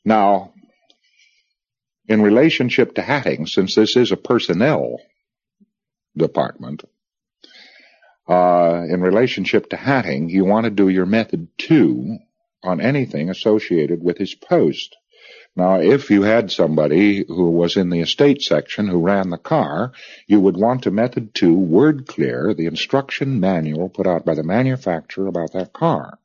Now, in relationship to hatting, since this is a personnel department, in relationship to hatting, you want to do your method 2 on anything associated with his post. Now, if you had somebody who was in the estate section who ran the car, you would want to method 2 word clear the instruction manual put out by the manufacturer about that car.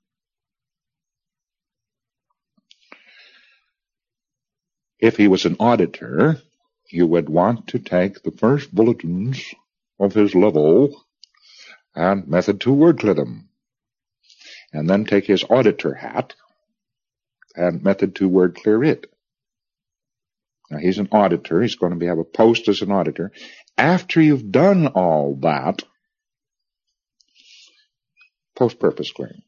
If he was an auditor, you would want to take the first bulletins of his level and method 2 word clear them. And then take his auditor hat and method 2 word clear it. Now, he's an auditor. He's going to have a post as an auditor. After you've done all that, post-purpose clearing.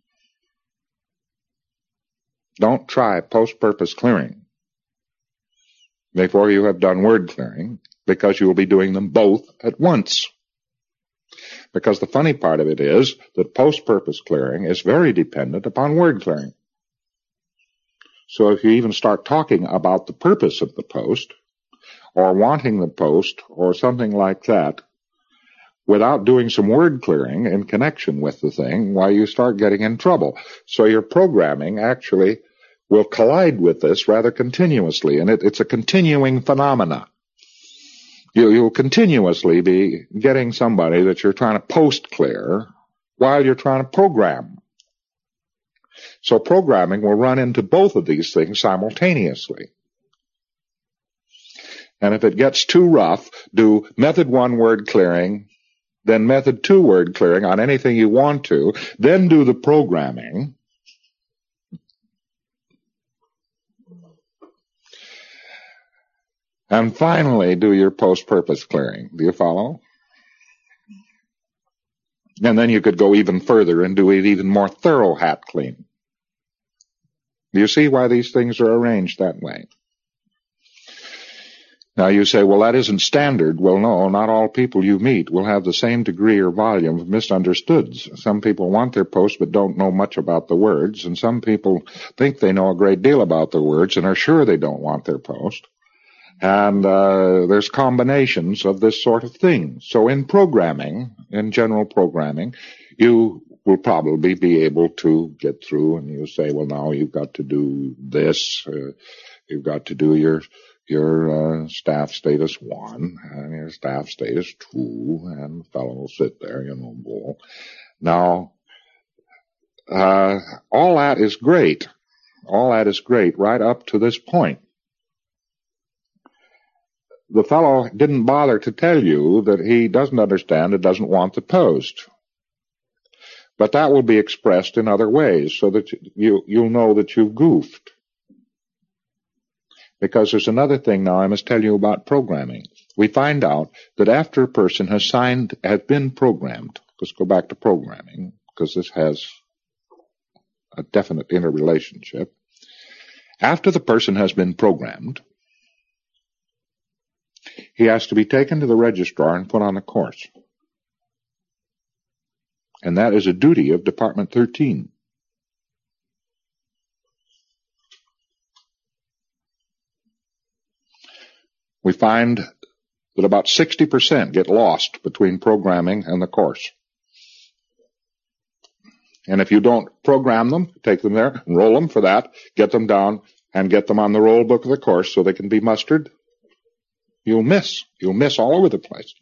Don't try post-purpose clearing before you have done word clearing, because you will be doing them both at once. Because the funny part of it is that post-purpose clearing is very dependent upon word clearing. So if you even start talking about the purpose of the post, or wanting the post, or something like that, without doing some word clearing in connection with the thing, why, you start getting in trouble. So your programming actually will collide with this rather continuously, and it's a continuing phenomena. You'll continuously be getting somebody that you're trying to post clear while you're trying to program. So programming will run into both of these things simultaneously. And if it gets too rough, do method 1 word clearing, then method 2 word clearing on anything you want to, then do the programming. And finally, do your post-purpose clearing. Do you follow? And then you could go even further and do it even more thorough hat clean. Do you see why these things are arranged that way? Now you say, well, that isn't standard. Well, no, not all people you meet will have the same degree or volume of misunderstoods. Some people want their post but don't know much about the words, and some people think they know a great deal about the words and are sure they don't want their post. And there's combinations of this sort of thing. So in programming, in general programming, you will probably be able to get through, and you say, well, now you've got to do this. You've got to do your staff status 1 and your staff status 2, and the fellow will sit there, bull. Now, all that is great. All that is great right up to this point. The fellow didn't bother to tell you that he doesn't understand and doesn't want the post. But that will be expressed in other ways so that you'll know that you've goofed. Because there's another thing now I must tell you about programming. We find out that after a person has been programmed, let's go back to programming, because this has a definite interrelationship. After the person has been programmed, he has to be taken to the registrar and put on a course. And that is a duty of Department 13. We find that about 60% get lost between programming and the course. And if you don't program them, take them there, enroll them for that, get them down, and get them on the roll book of the course so they can be mustered, you'll miss. You'll miss all over the place.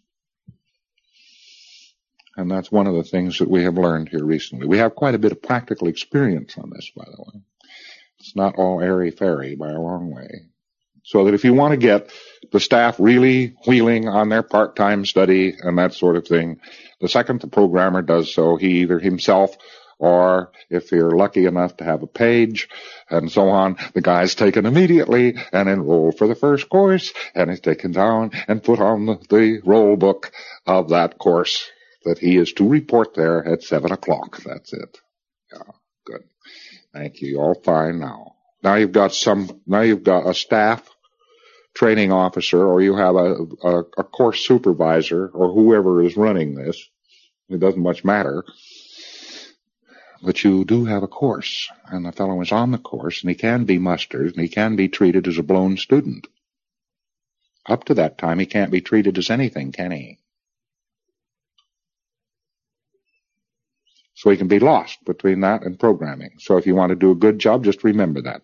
And that's one of the things that we have learned here recently. We have quite a bit of practical experience on this, by the way. It's not all airy-fairy by a long way. So that if you want to get the staff really wheeling on their part-time study and that sort of thing, the second the programmer does so, he either himself or if you're lucky enough to have a page and so on, the guy's taken immediately and enrolled for the first course and is taken down and put on the roll book of that course that he is to report there at 7 o'clock. That's it. Yeah, good. Thank you. You're all fine now. Now you've got a staff training officer, or you have a course supervisor, or whoever is running this. It doesn't much matter. But you do have a course, and the fellow is on the course, and he can be mustered, and he can be treated as a blown student. Up to that time, he can't be treated as anything, can he? So he can be lost between that and programming. So if you want to do a good job, just remember that.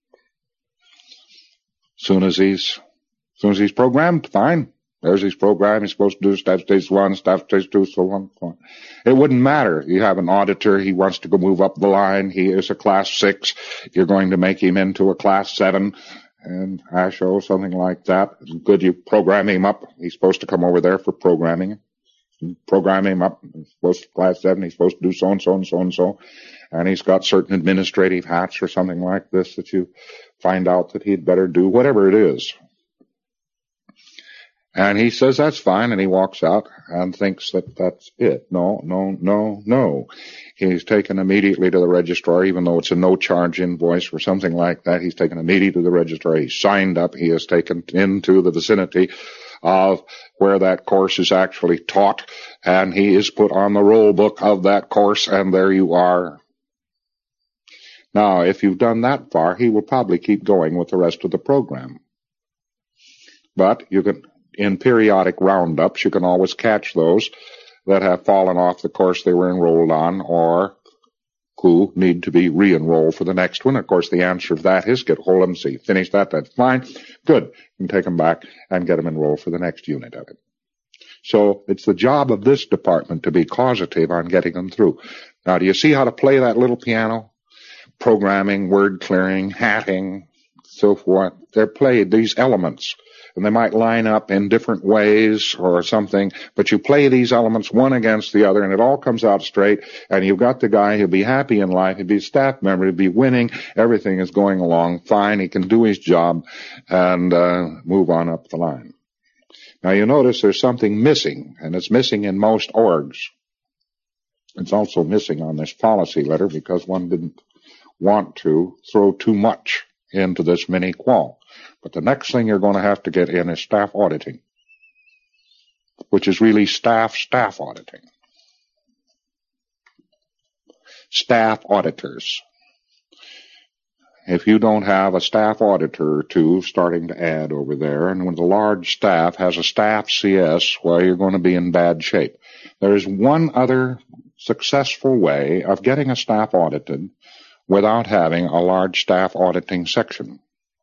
Soon as he's programmed, fine. There's his program. He's supposed to do staff stage 1, staff stage 2, so on. It wouldn't matter. You have an auditor. He wants to go move up the line. He is a class 6. You're going to make him into a class 7. And ASHO, something like that. Good, you program him up. He's supposed to come over there for programming. Program him up. He's supposed to class 7. He's supposed to do so and so and so and so. And he's got certain administrative hats or something like this that you find out that he'd better do, whatever it is. And he says that's fine, and he walks out and thinks that that's it. No. He's taken immediately to the registrar, even though it's a no-charge invoice or something like that. He's taken immediately to the registrar. He's signed up. He is taken into the vicinity of where that course is actually taught, and he is put on the roll book of that course, and there you are. Now, if you've done that far, he will probably keep going with the rest of the program. But you can, in periodic roundups, you can always catch those that have fallen off the course they were enrolled on or who need to be re-enrolled for the next one. Of course, the answer to that is get hold of them, see, finish that, that's fine. Good. You can take them back and get them enrolled for the next unit of it. So it's the job of this department to be causative on getting them through. Now, do you see how to play that little piano? Programming, word clearing, hatting, so forth. They're played, these elements. And they might line up in different ways or something, but you play these elements one against the other, and it all comes out straight, and you've got the guy who'll be happy in life, he'll be a staff member, he'll be winning, everything is going along fine, he can do his job, and move on up the line. Now you notice there's something missing, and it's missing in most orgs. It's also missing on this policy letter because one didn't want to throw too much into this mini-qual. But the next thing you're going to have to get in is staff auditing, which is really staff auditing. Staff auditors. If you don't have a staff auditor or two starting to add over there, and when the large staff has a staff CS, well, you're going to be in bad shape. There is one other successful way of getting a staff audited without having a large staff auditing section.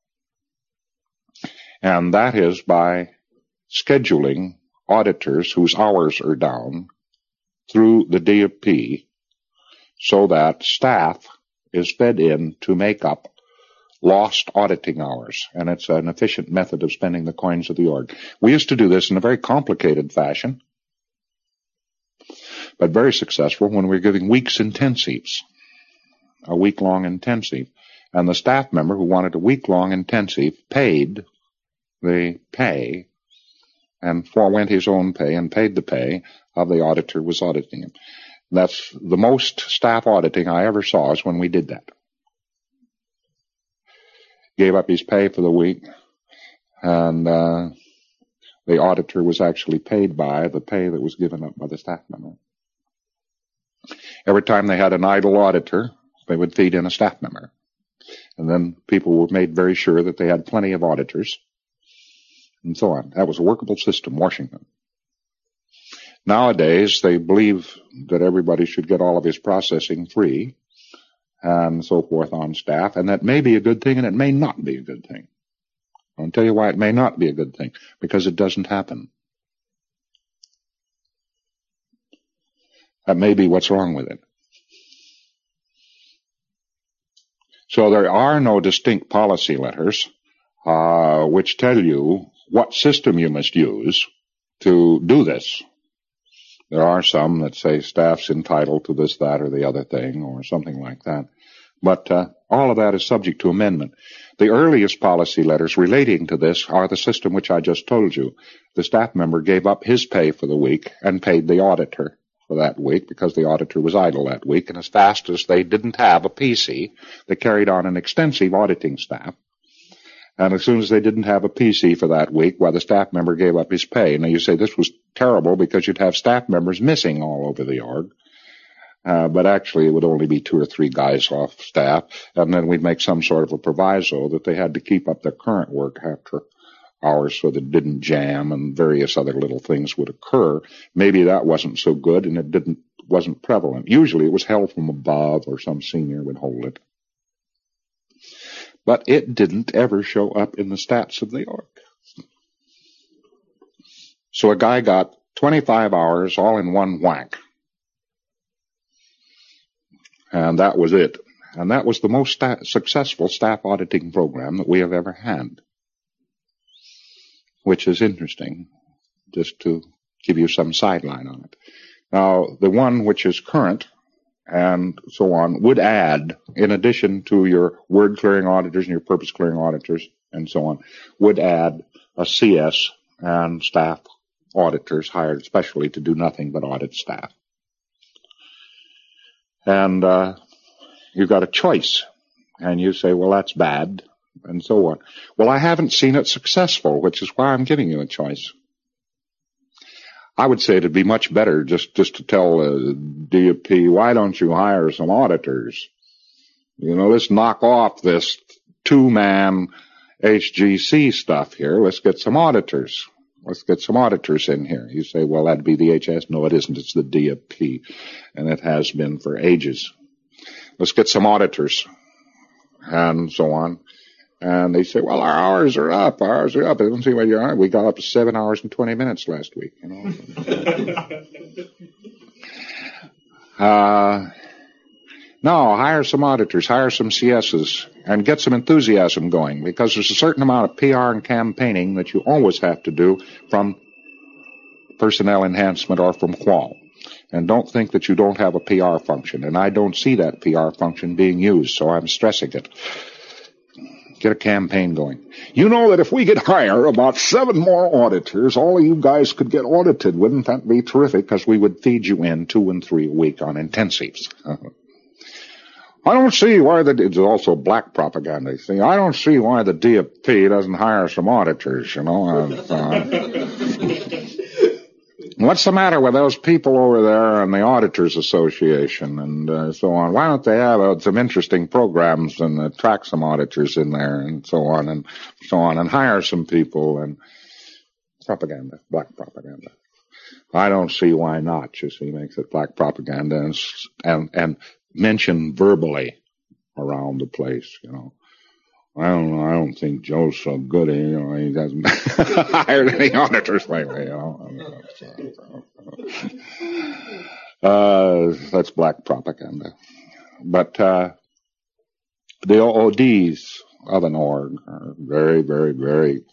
And that is by scheduling auditors whose hours are down through the DFP so that staff is fed in to make up lost auditing hours. And it's an efficient method of spending the coins of the org. We used to do this in a very complicated fashion, but very successful when we were giving weeks intensives, a week-long intensive. And the staff member who wanted a week-long intensive paid the pay and forwent his own pay and paid the pay of the auditor who was auditing him. That's the most staff auditing I ever saw is when we did that. Gave up his pay for the week, and the auditor was actually paid by the pay that was given up by the staff member. Every time they had an idle auditor, they would feed in a staff member. And then people were made very sure that they had plenty of auditors, and so on. That was a workable system, Washington. Nowadays, they believe that everybody should get all of his processing free and so forth on staff, and that may be a good thing and it may not be a good thing. I'll tell you why it may not be a good thing. Because it doesn't happen. That may be what's wrong with it. So there are no distinct policy letters which tell you what system you must use to do this. There are some that say staff's entitled to this, that, or the other thing, or something like that. But all of that is subject to amendment. The earliest policy letters relating to this are the system which I just told you. The staff member gave up his pay for the week and paid the auditor for that week because the auditor was idle that week. And as fast as they didn't have a PC, they carried on an extensive auditing staff. And as soon as they didn't have a PC for that week, well, the staff member gave up his pay. Now, you say this was terrible because you'd have staff members missing all over the org. But actually it would only be 2 or 3 guys off staff, and then we'd make some sort of a proviso that they had to keep up their current work after hours so that it didn't jam and various other little things would occur. Maybe that wasn't so good and it wasn't prevalent. Usually it was held from above or some senior would hold it. But it didn't ever show up in the stats of the org. So a guy got 25 hours all in one whack. And that was it. And that was the most successful staff auditing program that we have ever had. Which is interesting, just to give you some sideline on it. Now, the one which is current and so on would add, in addition to your word clearing auditors and your purpose clearing auditors and so on, would add a CS and staff auditors hired especially to do nothing but audit staff. And you've got a choice, and you say, well, that's bad, and so on. Well, I haven't seen it successful, which is why I'm giving you a choice. I would say it'd be much better just to tell DUP, why don't you hire some auditors? Let's knock off this 2-man HGC stuff here. Let's get some auditors. Let's get some auditors in here. You say, well, that'd be the HS. No, it isn't. It's the DFP, and it has been for ages. Let's get some auditors, and so on. And they say, well, our hours are up. Our hours are up. I don't see why you are. We got up to 7 hours and 20 minutes last week. No, hire some auditors, hire some CSs, and get some enthusiasm going, because there's a certain amount of PR and campaigning that you always have to do from personnel enhancement or from qual. And don't think that you don't have a PR function, and I don't see that PR function being used, so I'm stressing it. Get a campaign going. You know that if we could hire about 7 more auditors, all of you guys could get audited. Wouldn't that be terrific? Because we would feed you in 2 and 3 a week on intensives. I don't see why it's also black propaganda. See, I don't see why the DFP doesn't hire some auditors, What's the matter with those people over there and the Auditors Association and so on? Why don't they have some interesting programs and attract some auditors in there and so on, and hire some people and propaganda, black propaganda. I don't see why not. You see, makes it black propaganda and mention verbally around the place, I don't know. I don't think Joe's so good. He hasn't hired any auditors lately. That's black propaganda. But the OODs of an org are very, very, very.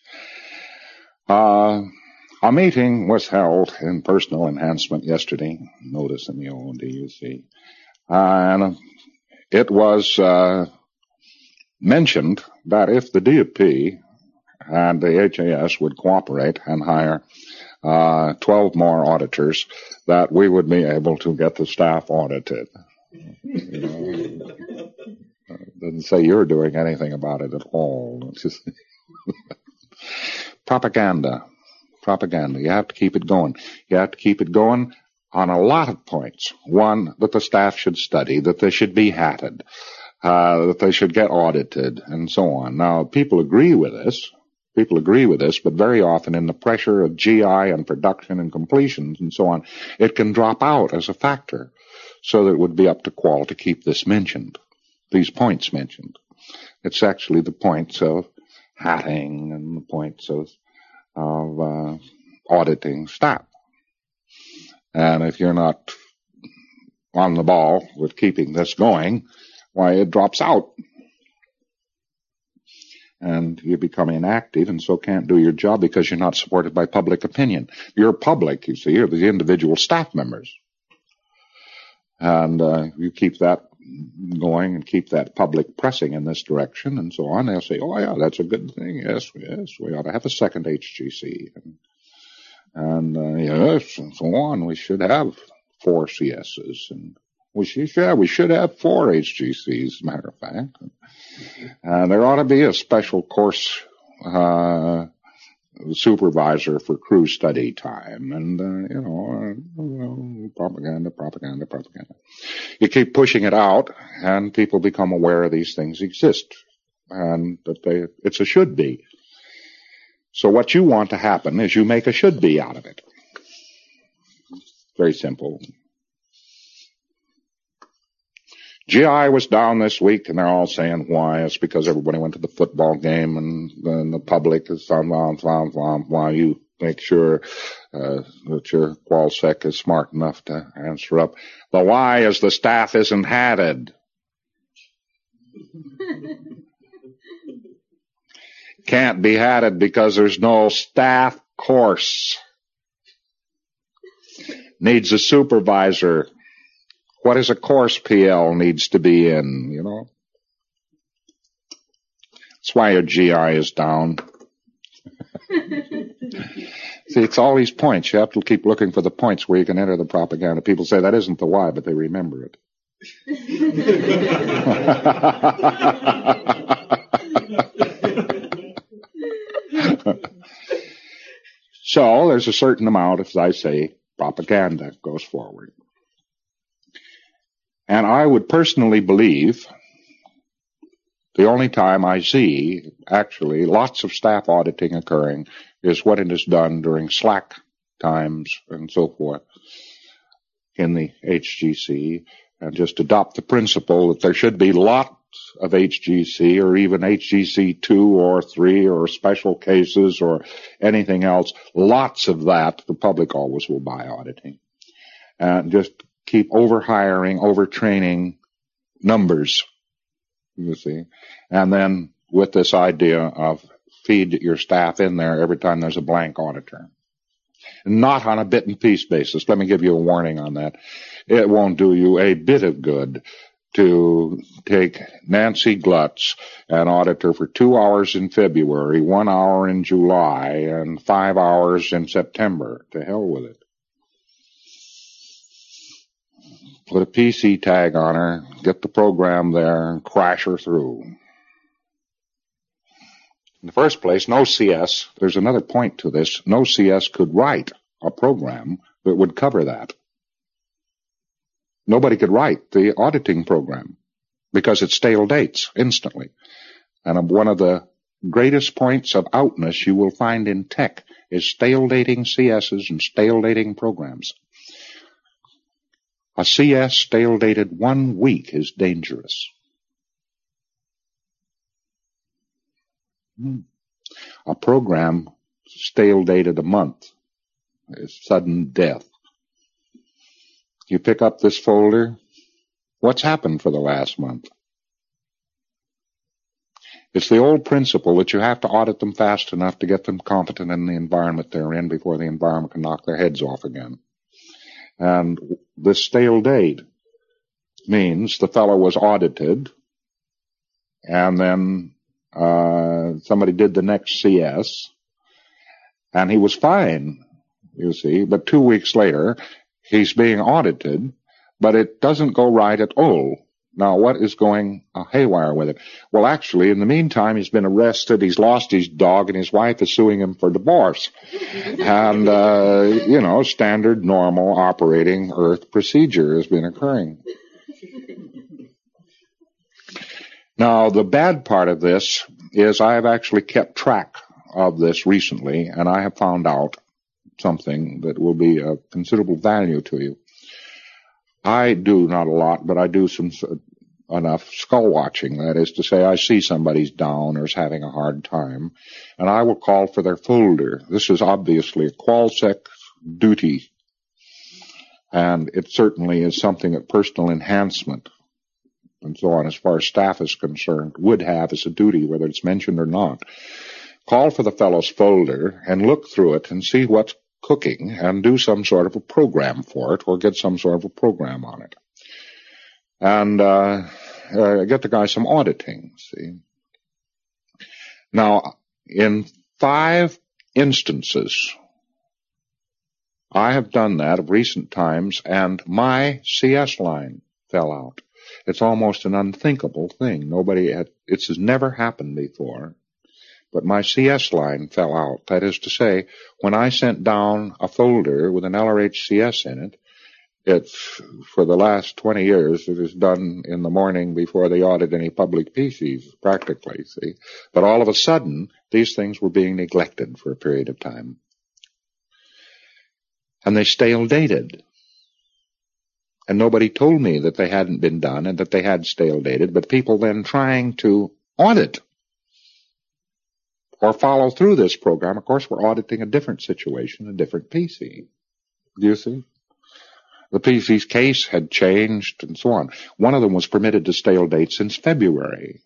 A meeting was held in personal enhancement yesterday. Notice in the OOD, you see, and it was mentioned that if the DFP and the HAS would cooperate and hire 12 more auditors, that we would be able to get the staff audited. Doesn't say you're doing anything about it at all. It's just propaganda. You have to keep it going. You have to keep it going on a lot of points. One, that the staff should study, that they should be hatted, that they should get audited, and so on. Now, people agree with this, but very often in the pressure of GI and production and completions and so on, it can drop out as a factor, so that it would be up to qual to keep this mentioned, these points mentioned. It's actually the points of hatting and the points of auditing staff. And if you're not on the ball with keeping this going, why, it drops out. And you become inactive and so can't do your job because you're not supported by public opinion. You're public, you see, you're the individual staff members. And you keep that going and keep that public pressing in this direction and so on. They'll say, oh, yeah, that's a good thing. Yes, we ought to have a second HGC. And yes, and so on. We should have 4 CSs and we should have 4 HGCs, as a matter of fact. There ought to be a special course the supervisor for crew study time, and, propaganda. You keep pushing it out, and people become aware these things exist, and that it's a should be. So what you want to happen is you make a should be out of it. Very simple. GI was down this week, and they're all saying why. It's because everybody went to the football game, and the public is why. You make sure that your qualsec is smart enough to answer up. The why is the staff isn't hatted. Can't be hatted because there's no staff course. Needs a supervisor. What is a course PL needs to be in, That's why your GI is down. See, it's all these points. You have to keep looking for the points where you can enter the propaganda. People say that isn't the why, but they remember it. So there's a certain amount, as I say, propaganda goes forward. And I would personally believe the only time I see actually lots of staff auditing occurring is when it is done during slack times and so forth in the HGC, and just adopt the principle that there should be lots of HGC or even HGC 2 or 3 or special cases or anything else. Lots of that. The public always will buy auditing. And just keep overhiring, overtraining numbers, you see. And then with this idea of feed your staff in there every time there's a blank auditor. Not on a bit and piece basis. Let me give you a warning on that. It won't do you a bit of good to take Nancy Glutz and audit her for 2 hours in February, 1 hour in July, and 5 hours in September. To hell with it. Put a PC tag on her, get the program there, and crash her through. In the first place, no CS, there's another point to this, no CS could write a program that would cover that. Nobody could write the auditing program because it stale dates instantly. And one of the greatest points of outness you will find in tech is stale dating CSs and stale dating programs. A CS stale dated 1 week is dangerous. A program stale dated a month is sudden death. You pick up this folder, what's happened for the last month? It's the old principle that you have to audit them fast enough to get them competent in the environment they're in before the environment can knock their heads off again. And this stale date means the fellow was audited, and then somebody did the next CS, and he was fine, you see, but 2 weeks later, he's being audited, but it doesn't go right at all. Now, what is going haywire with it? Well, actually, in the meantime, he's been arrested, he's lost his dog, and his wife is suing him for divorce. And, standard, normal, operating Earth procedure has been occurring. Now, the bad part of this is I have actually kept track of this recently, and I have found out something that will be of considerable value to you. I do not a lot, but I do enough skull watching. That is to say, I see somebody's down or is having a hard time, and I will call for their folder. This is obviously a qualsec duty, and it certainly is something that personal enhancement and so on, as far as staff is concerned, would have as a duty, whether it's mentioned or not. Call for the fellow's folder and look through it and see what's cooking and do some sort of a program for it or get some sort of a program on it. And get the guy some auditing, see. Now, in 5 instances, I have done that of recent times, and my CS line fell out. It's almost an unthinkable thing. It has never happened before. but my CS line fell out. That is to say, when I sent down a folder with an LRHCS in it, for the last 20 years, it is done in the morning before they audit any public PCs, practically, see. But all of a sudden, these things were being neglected for a period of time. And they stale dated. And nobody told me that they hadn't been done and that they had stale dated, but people then trying to audit or follow through this program. Of course, we're auditing a different situation, a different PC. Do you see? The PC's case had changed and so on. One of them was permitted to stale date since February.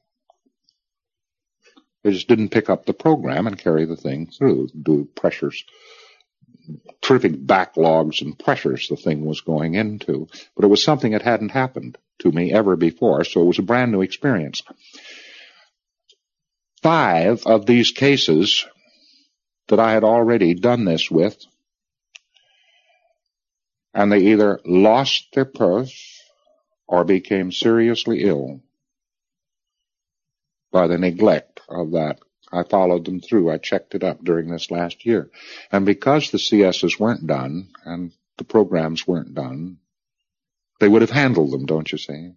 They just didn't pick up the program and carry the thing through, do pressures, terrific backlogs and pressures the thing was going into. But it was something that hadn't happened to me ever before, so it was a brand new experience. 5 of these cases that I had already done this with, and they either lost their purse or became seriously ill by the neglect of that. I followed them through. I checked it up during this last year. And because the CSs weren't done and the programs weren't done, they would have handled them, don't you see?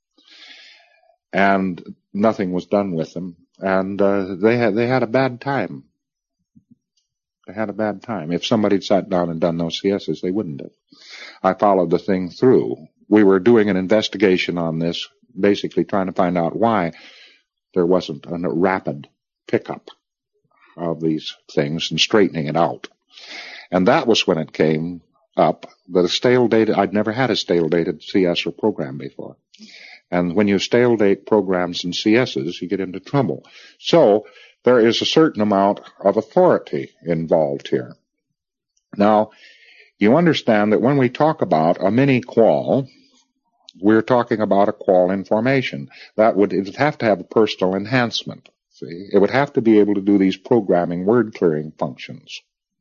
And nothing was done with them. And they had a bad time. They had a bad time. If somebody had sat down and done those CSs, they wouldn't have. I followed the thing through. We were doing an investigation on this, basically trying to find out why there wasn't a rapid pickup of these things and straightening it out. And that was when it came up that a stale dated, I'd never had a stale dated CS or program before. And when you stale date programs and CSs, you get into trouble. So there is a certain amount of authority involved here. Now, you understand that when we talk about a mini-qual, we're talking about a qual information. It would have to have a personal enhancement. See, it would have to be able to do these programming word clearing functions.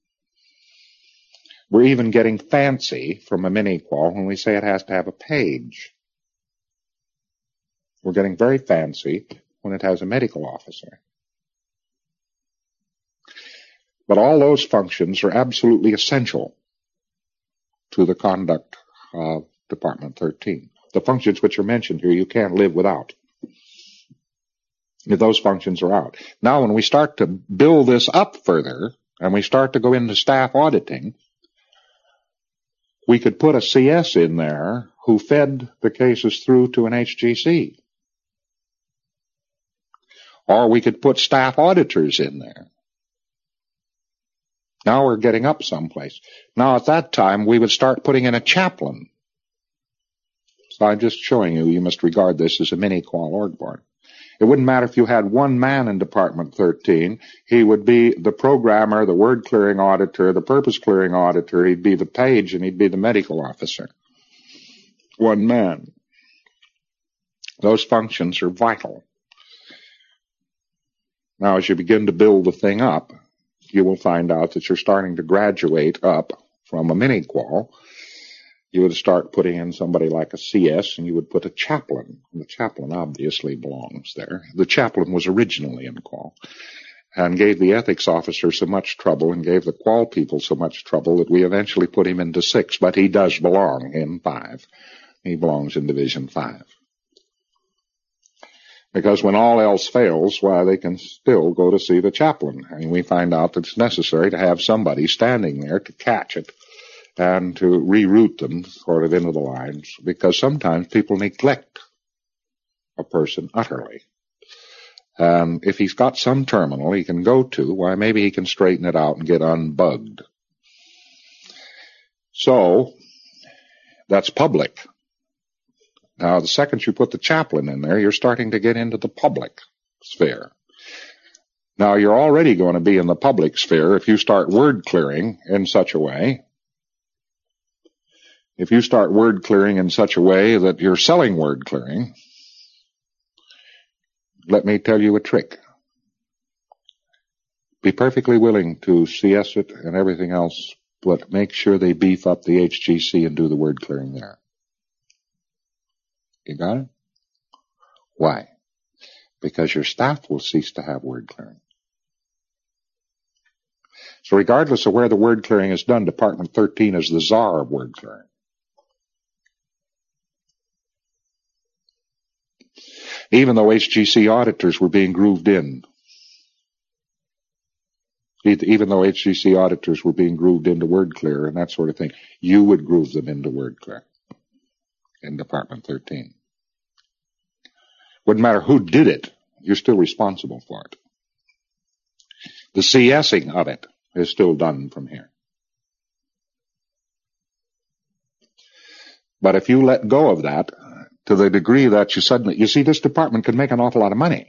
We're even getting fancy from a mini-qual when we say it has to have a page. We're getting very fancy when it has a medical officer. But all those functions are absolutely essential to the conduct of Department 13. The functions which are mentioned here, you can't live without. If those functions are out. Now, when we start to build this up further, and we start to go into staff auditing, we could put a CS in there who fed the cases through to an HGC. Or we could put staff auditors in there. Now we're getting up someplace. Now at that time, we would start putting in a chaplain. So I'm just showing you must regard this as a mini-qual org board. It wouldn't matter if you had one man in Department 13. He would be the programmer, the word clearing auditor, the purpose clearing auditor. He'd be the page and he'd be the medical officer. One man. Those functions are vital. Now, as you begin to build the thing up, you will find out that you're starting to graduate up from a mini-qual. You would start putting in somebody like a CS, and you would put a chaplain. The chaplain obviously belongs there. The chaplain was originally in qual and gave the ethics officer so much trouble and gave the qual people so much trouble that we eventually put him into 6, but he does belong in 5. He belongs in Division 5. Because when all else fails, why, they can still go to see the chaplain. And we find out that it's necessary to have somebody standing there to catch it and to reroute them sort of into the lines, because sometimes people neglect a person utterly. And if he's got some terminal he can go to, why, maybe he can straighten it out and get unbugged. So, that's public. Now, the second you put the chaplain in there, you're starting to get into the public sphere. Now, you're already going to be in the public sphere if you start word clearing in such a way. If you start word clearing in such a way that you're selling word clearing, let me tell you a trick. Be perfectly willing to CS it and everything else, but make sure they beef up the HGC and do the word clearing there. You got it? Why? Because your staff will cease to have word clearing. So regardless of where the word clearing is done, Department 13 is the czar of word clearing. Even though HGC auditors were being grooved in, even though HGC auditors were being grooved into word clear and that sort of thing, you would groove them into word clear in Department 13. Wouldn't matter who did it, you're still responsible for it. The CSing of it is still done from here. But if you let go of that to the degree that you see, this department can make an awful lot of money.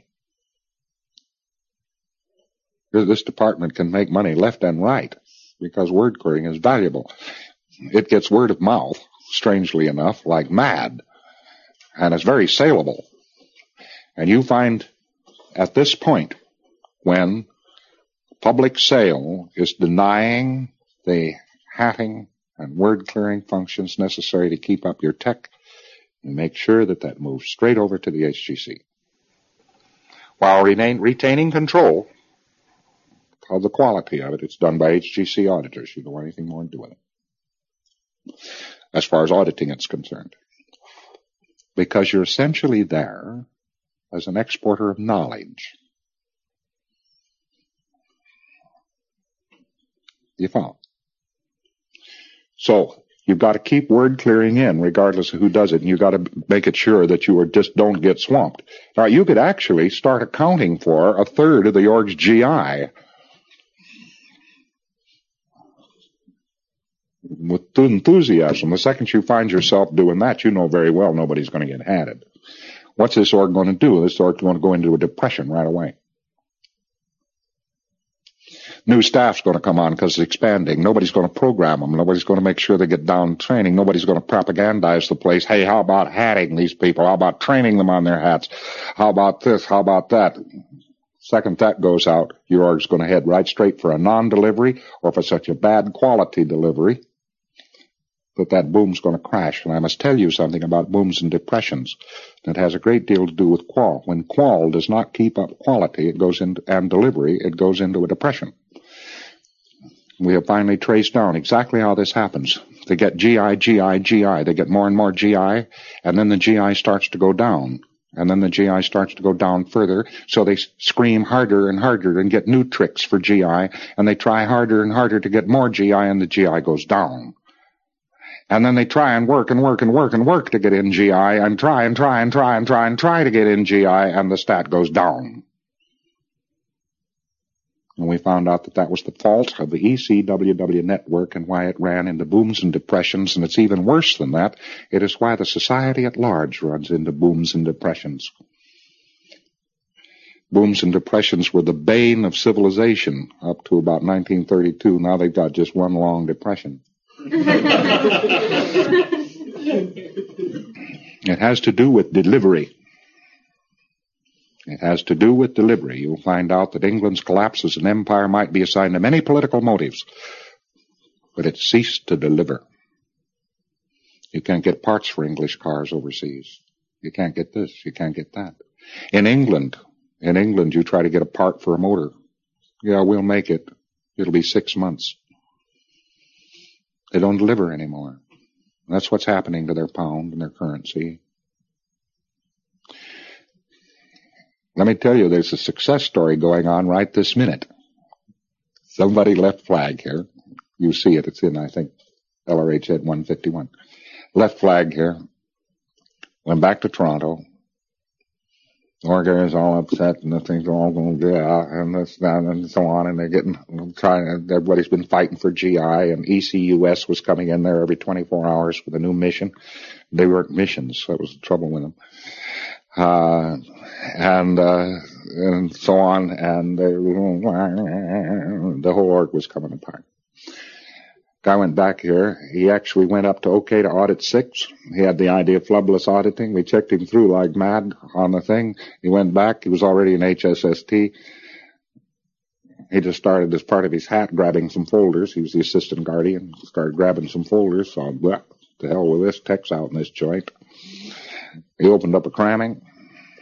This department can make money left and right because word clearing is valuable. It gets word of mouth, strangely enough, like mad, and it's very saleable. And you find at this point, when public sale is denying the hatting and word clearing functions necessary to keep up your tech, you make sure that moves straight over to the HGC, while retaining control of the quality of it. It's done by HGC auditors. You don't want anything more to do with it, as far as auditing it's concerned, because you're essentially there as an exporter of knowledge. You follow? So you've got to keep word clearing in regardless of who does it, and you've got to make it sure that you just don't get swamped. Now, you could actually start accounting for a third of the org's GI with enthusiasm. The second you find yourself doing that, you know very well nobody's going to get hatted. What's this org going to do? This org's going to go into a depression right away. New staff's going to come on because it's expanding. Nobody's going to program them. Nobody's going to make sure they get down training. Nobody's going to propagandize the place. Hey, how about hatting these people? How about training them on their hats? How about this? How about that? Second that goes out, your org's going to head right straight for a non-delivery, or for such a bad quality delivery that boom's going to crash. And I must tell you something about booms and depressions that has a great deal to do with qual. When qual does not keep up quality, and delivery, it goes into a depression. We have finally traced down exactly how this happens. They get GI. They get more and more GI, and then the GI starts to go down. And then the GI starts to go down further, so they scream harder and harder and get new tricks for GI, and they try harder and harder to get more GI, and the GI goes down. And then they try and work to get in GI, and try to get in GI, and the stat goes down. And we found out that was the fault of the ECWW network and why it ran into booms and depressions, and it's even worse than that. It is why the society at large runs into booms and depressions. Booms and depressions were the bane of civilization up to about 1932. Now they've got just one long depression. It has to do with delivery. It has to do with delivery. You'll find out that England's collapse as an empire might be assigned to many political motives, but it ceased to deliver. You can't get parts for English cars overseas. You can't get this. You can't get that. In England, you try to get a part for a motor. Yeah, we'll make it. It'll be 6 months. They don't deliver anymore. That's what's happening to their pound and their currency. Let me tell you, there's a success story going on right this minute. Somebody left flag here. You see it. It's in, I think, LRH Ed 151. Left flag here. Went back to Toronto. Oregon is all upset, and the things are all going to out, and this, that, and so on, and they're everybody's been fighting for GI, and ECUS was coming in there every 24 hours with a new mission. They weren't missions, so that was the trouble with them. And so on, and the whole org was coming apart. Guy went back here. He actually went up to OK to audit 6. He had the idea of flubless auditing. We checked him through like mad on the thing. He went back. He was already in HSST. He just started, as part of his hat, grabbing some folders. He was the assistant guardian. Started grabbing some folders. So, well, to hell with this. Tech's out in this joint. He opened up a cramming.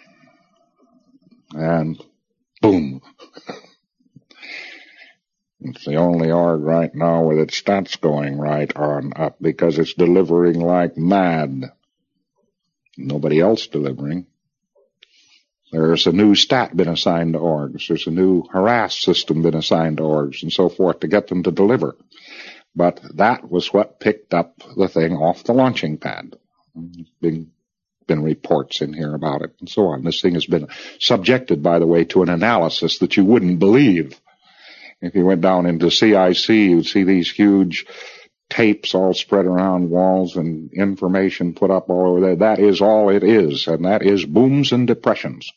And boom. It's the only org right now with its stats going right on up because it's delivering like mad. Nobody else delivering. There's a new stat been assigned to orgs. There's a new harass system been assigned to orgs and so forth to get them to deliver. But that was what picked up the thing off the launching pad. Been reports in here about it and so on. This thing has been subjected, by the way, to an analysis that you wouldn't believe. If you went down into CIC, you'd see these huge tapes all spread around walls and information put up all over there. That is all it is, and that is booms and depressions.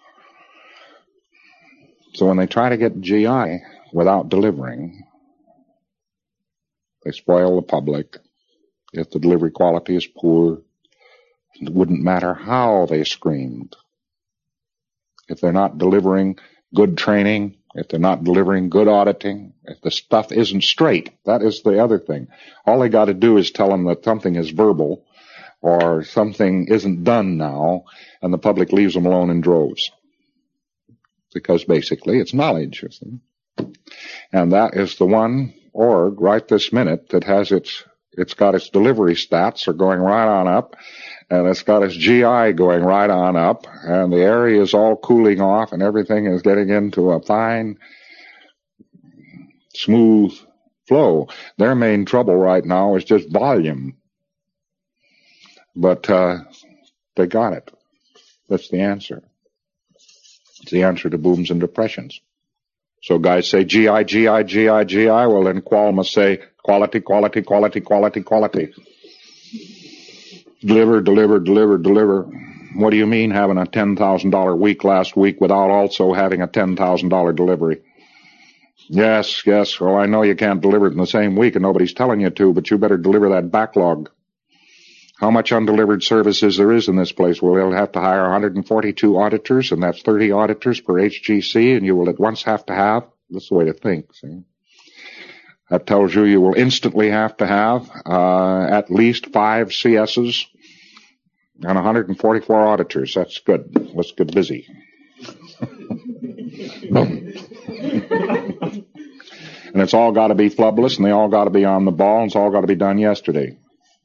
So when they try to get GI without delivering, they spoil the public. If the delivery quality is poor, it wouldn't matter how they screamed. If they're not delivering good training, if they're not delivering good auditing, if the stuff isn't straight, that is the other thing. All they got to do is tell them that something is verbal or something isn't done now, and the public leaves them alone in droves. Because basically it's knowledge, you see. And that is the one org right this minute that has it's got its delivery stats are going right on up, and it's got its GI going right on up, and the area is all cooling off, and everything is getting into a fine, smooth flow. Their main trouble right now is just volume. But they got it. That's the answer. It's the answer to booms and depressions. So guys say GI, GI, GI, GI. Well, then Qual must say quality, quality, quality, quality, quality. Deliver, deliver, deliver, deliver. What do you mean having a $10,000 week last week without also having a $10,000 delivery? Yes. Well, I know you can't deliver it in the same week and nobody's telling you to, but you better deliver that backlog. How much undelivered services there is in this place? Well, you'll have to hire 142 auditors, and that's 30 auditors per HGC, and you will at once have to have, that's the way to think, see. That tells you will instantly have to have at least 5 CSs and 144 auditors. That's good. Let's get busy. And it's all got to be flubless, and they all got to be on the ball, and it's all got to be done yesterday.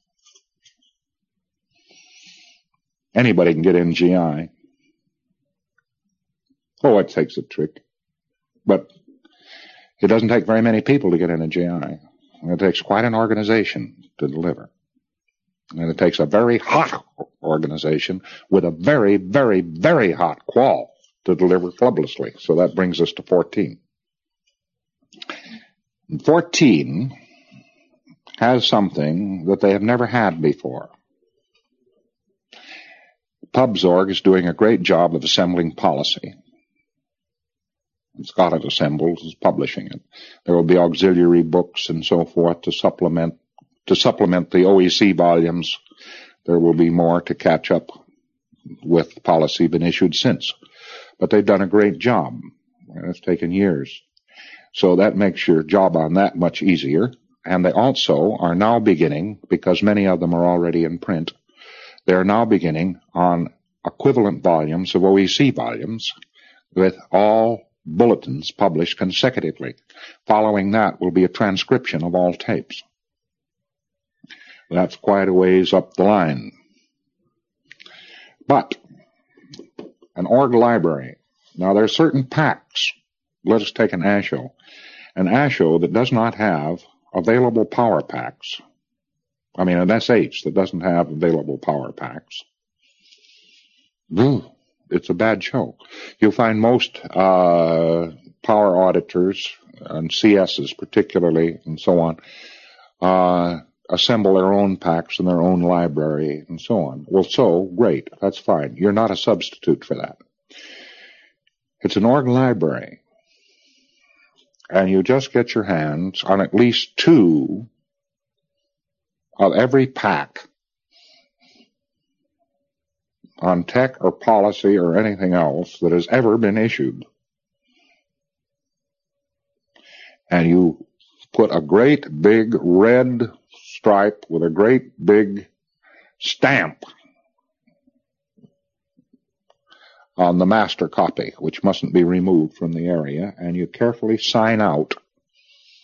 Anybody can get in GI. Oh, it takes a trick. But it doesn't take very many people to get in a GI. It takes quite an organization to deliver. And it takes a very hot organization with a very, very, very hot qual to deliver flublessly. So that brings us to 14. 14 has something that they have never had before. PubsOrg is doing a great job of assembling policy. It's got it assembled, it's publishing it. There will be auxiliary books and so forth to supplement the OEC volumes. There will be more to catch up with policy been issued since. But they've done a great job. It's taken years. So that makes your job on that much easier. And they also are now beginning, because many of them are already in print, they are now beginning on equivalent volumes of OEC volumes with all bulletins published consecutively. Following that will be a transcription of all tapes. That's quite a ways up the line. But an org library. Now there are certain packs. Let us take an ASHO. An ASHO that does not have available power packs. I mean, an SH that doesn't have available power packs. It's a bad show. You'll find most power auditors and CSs particularly and so on assemble their own packs in their own library and so on. Well, so great. That's fine. You're not a substitute for that. It's an org library. And you just get your hands on at least 2 of every pack on tech or policy or anything else that has ever been issued. And you put a great big red stripe with a great big stamp on the master copy, which mustn't be removed from the area, and you carefully sign out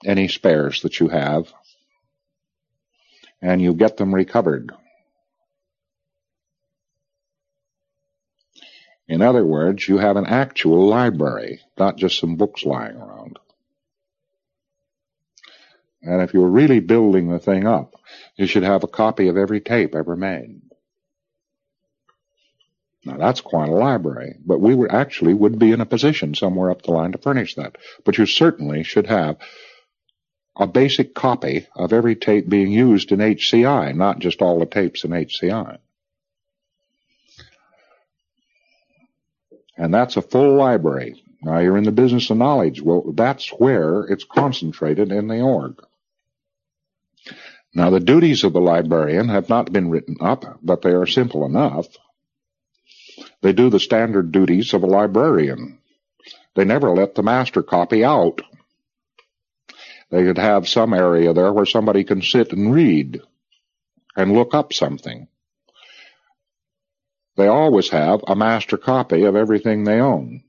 any spares that you have, and you get them recovered. In other words, you have an actual library, not just some books lying around. And if you're really building the thing up, you should have a copy of every tape ever made. Now that's quite a library, but we would be in a position somewhere up the line to furnish that. But you certainly should have a basic copy of every tape being used in HCI, not just all the tapes in HCI. And that's a full library. Now you're in the business of knowledge. Well, that's where it's concentrated in the org. Now the duties of the librarian have not been written up, but they are simple enough. They do the standard duties of a librarian. They never let the master copy out. They could have some area there where somebody can sit and read and look up something. They always have a master copy of everything they own.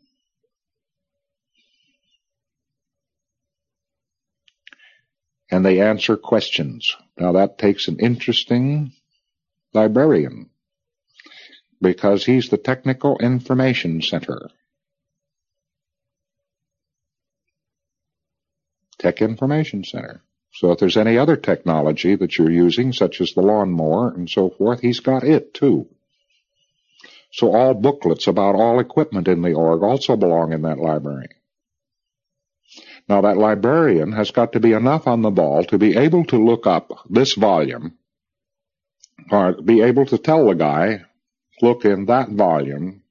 And they answer questions. Now that takes an interesting librarian, because he's the Technical Information Center. Tech Information Center. So if there's any other technology that you're using, such as the lawnmower and so forth, he's got it too. So all booklets about all equipment in the org also belong in that library. Now that librarian has got to be enough on the ball to be able to look up this volume, or be able to tell the guy, look in that volume,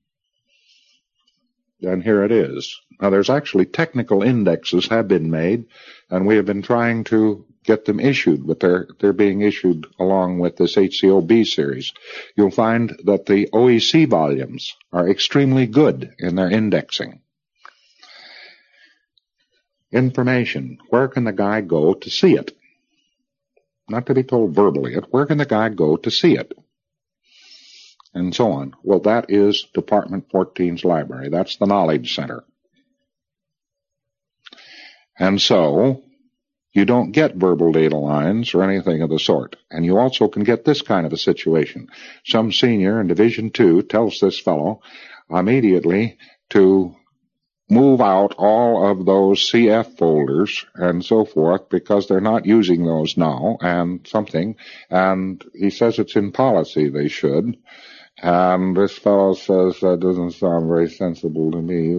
and here it is. Now there's actually technical indexes have been made, and we have been trying to get them issued, but they're being issued along with this HCOB series. You'll find that the OEC volumes are extremely good in their indexing. Information. Where can the guy go to see it? Not to be told verbally it. Where can the guy go to see it? And so on. Well, that is Department 14's library. That's the Knowledge Center. And so you don't get verbal data lines or anything of the sort. And you also can get this kind of a situation. Some senior in Division 2 tells this fellow immediately to move out all of those CF folders and so forth, because they're not using those now, and something. And he says it's in policy they should. And this fellow says that doesn't sound very sensible to me.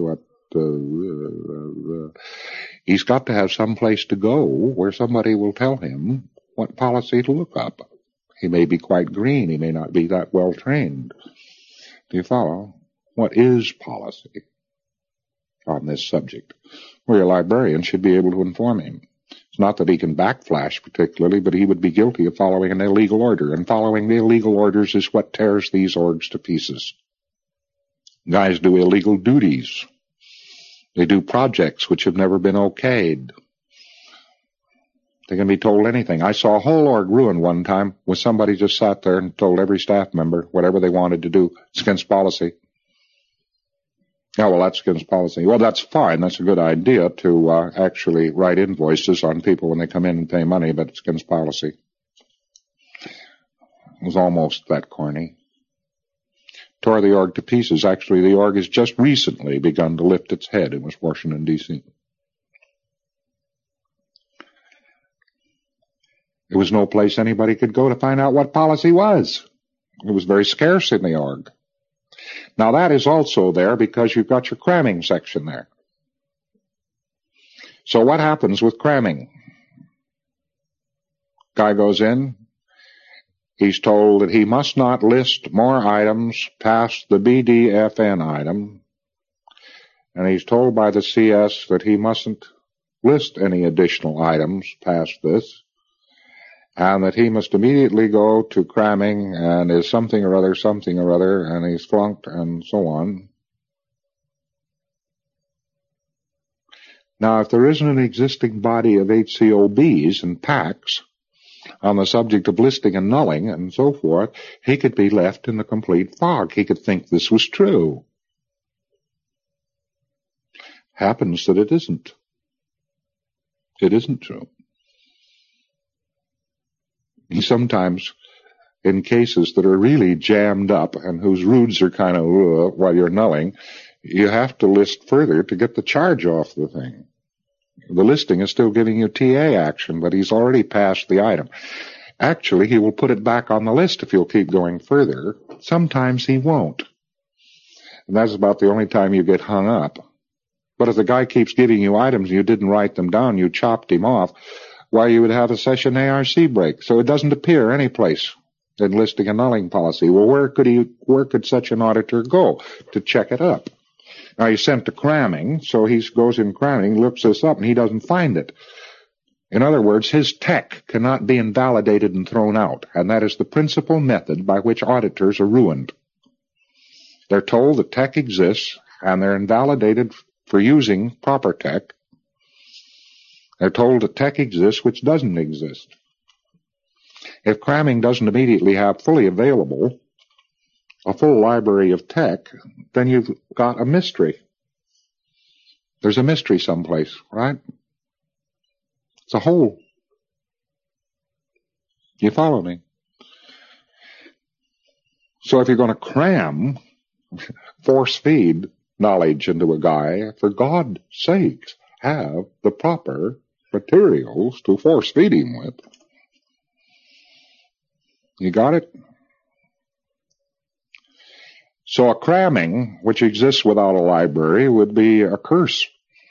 He's got to have some place to go where somebody will tell him what policy to look up. He may be quite green. He may not be that well trained. Do you follow? What is policy on this subject? Where a librarian should be able to inform him. It's not that he can backflash particularly, but he would be guilty of following an illegal order, and following the illegal orders is what tears these orgs to pieces. Guys do illegal duties. They do projects which have never been okayed. They can be told anything. I saw a whole org ruined one time where somebody just sat there and told every staff member whatever they wanted to do. It's against policy. Yeah, well, that's against policy. Well, that's fine. That's a good idea to actually write invoices on people when they come in and pay money, but it's against policy. It was almost that corny. Tore the org to pieces. Actually, the org has just recently begun to lift its head. It was Washington, D.C. There was no place anybody could go to find out what policy was. It was very scarce in the org. Now that is also there because you've got your cramming section there. So what happens with cramming? Guy goes in. He's told that he must not list more items past the BDFN item. And he's told by the CS that he mustn't list any additional items past this. And that he must immediately go to cramming and is something or other, and he's flunked and so on. Now, if there isn't an existing body of HCOBs and PACs on the subject of listing and nulling and so forth, he could be left in the complete fog. He could think this was true. Happens that it isn't. It isn't true. Sometimes, in cases that are really jammed up and whose roots are kind of while you're nulling, you have to list further to get the charge off the thing. The listing is still giving you TA action, but he's already passed the item. Actually, he will put it back on the list if you'll keep going further. Sometimes he won't. And that's about the only time you get hung up. But if the guy keeps giving you items and you didn't write them down, you chopped him off, why, you would have a session ARC break. So it doesn't appear any place in listing and nulling policy. Well, where could such an auditor go to check it up? Now, he's sent to cramming, so he goes in cramming, looks this up, and he doesn't find it. In other words, his tech cannot be invalidated and thrown out, and that is the principal method by which auditors are ruined. They're told that tech exists, and they're invalidated for using proper tech. They're told that tech exists which doesn't exist. If cramming doesn't immediately have fully available a full library of tech, then you've got a mystery. There's a mystery someplace, right? It's a hole. You follow me? So if you're going to cram, force feed knowledge into a guy, for God's sakes, have the proper materials to force feed him with. You got it? So a cramming, which exists without a library, would be a curse.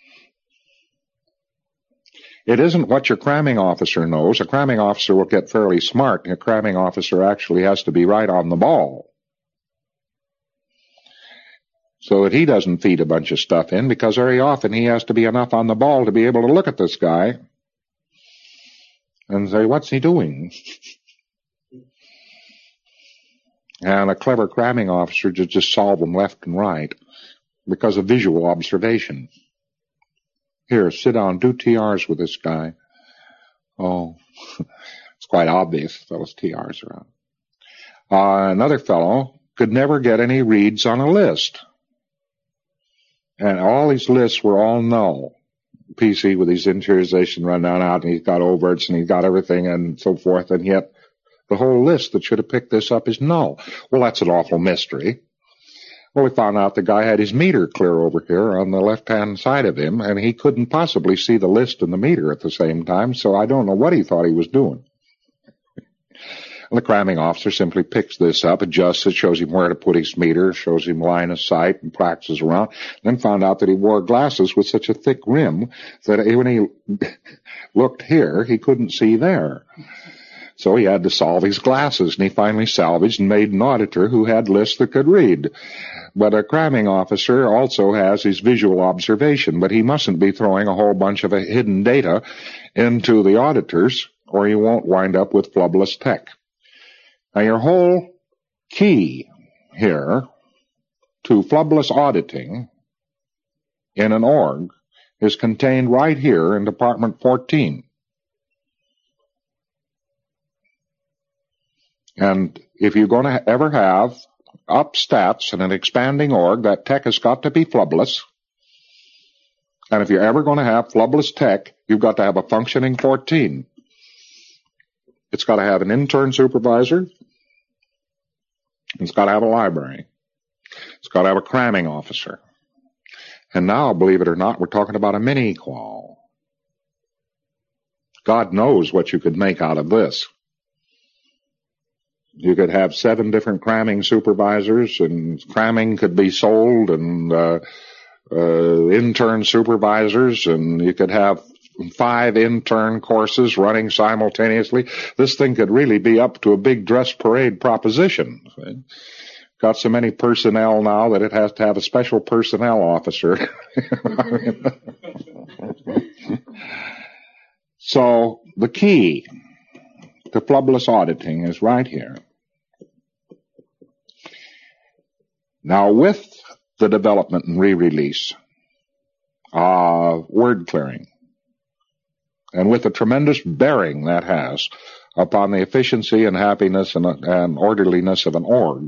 It isn't what your cramming officer knows. A cramming officer will get fairly smart, and a cramming officer actually has to be right on the ball, so that he doesn't feed a bunch of stuff in, because very often he has to be enough on the ball to be able to look at this guy and say, what's he doing? And a clever cramming officer just solve them left and right because of visual observation. Here, sit down, do TRs with this guy. Oh, it's quite obvious those TRs around. Another fellow could never get any reads on a list. And all these lists were all null. PC with his interiorization run down out, and he's got overts, and he's got everything, and so forth, and yet the whole list that should have picked this up is null. Well, that's an awful mystery. Well, we found out the guy had his meter clear over here on the left-hand side of him, and he couldn't possibly see the list and the meter at the same time, so I don't know what he thought he was doing. And the cramming officer simply picks this up, adjusts it, shows him where to put his meter, shows him line of sight, and practices around, then found out that he wore glasses with such a thick rim that when he looked here, he couldn't see there. So he had to solve his glasses, and he finally salvaged and made an auditor who had lists that could read. But a cramming officer also has his visual observation, but he mustn't be throwing a whole bunch of hidden data into the auditors, or he won't wind up with flubless tech. Now, your whole key here to flubless auditing in an org is contained right here in Department 14. And if you're going to ever have up stats in an expanding org, that tech has got to be flubless. And if you're ever going to have flubless tech, you've got to have a functioning 14. It's got to have an intern supervisor. It's got to have a library. It's got to have a cramming officer. And now, believe it or not, we're talking about a mini-qual. God knows what you could make out of this. You could have 7 different cramming supervisors, and cramming could be sold, and intern supervisors, and you could have 5 intern courses running simultaneously. This thing could really be up to a big dress parade proposition. Got so many personnel now that it has to have a special personnel officer. So the key to flubless auditing is right here. Now, with the development and re-release of word clearing, and with the tremendous bearing that has upon the efficiency and happiness and orderliness of an org,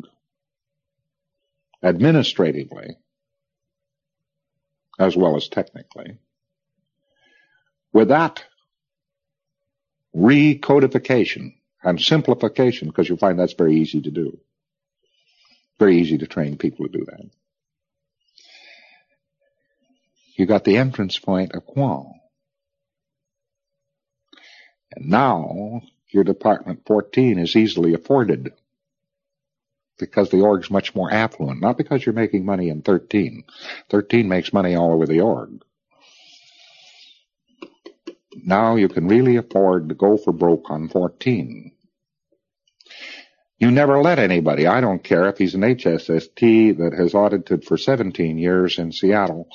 administratively, as well as technically, with that recodification and simplification, because you'll find that's very easy to do. Very easy to train people to do that. You got the entrance point of qual. And now your Department 14 is easily afforded because the org's much more affluent, not because you're making money in 13. 13 makes money all over the org. Now you can really afford to go for broke on 14. You never let anybody, I don't care if he's an HSST that has audited for 17 years in Seattle,